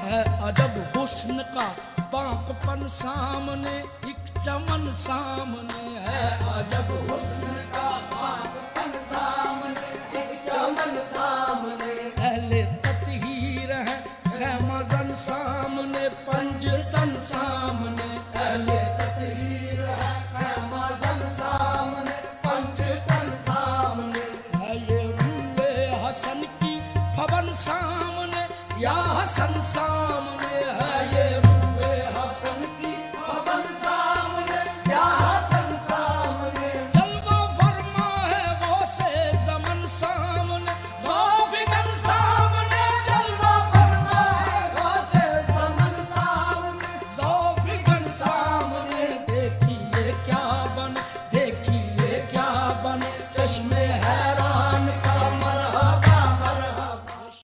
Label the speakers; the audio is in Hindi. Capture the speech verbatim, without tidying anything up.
Speaker 1: है अजब हुस्न का बांकपन सामने, एक चमन सामने है
Speaker 2: अजब हुस्न का बांकपन सामने, एक चमन सामने।
Speaker 1: अहले तत्हीर है खैमजन सामने, पंजतन सामने।
Speaker 2: अहले तत्हीर है खैमजन सामने, पंजतन सामने।
Speaker 1: है ये रूए हसन की भवन सामने, या हसन सामने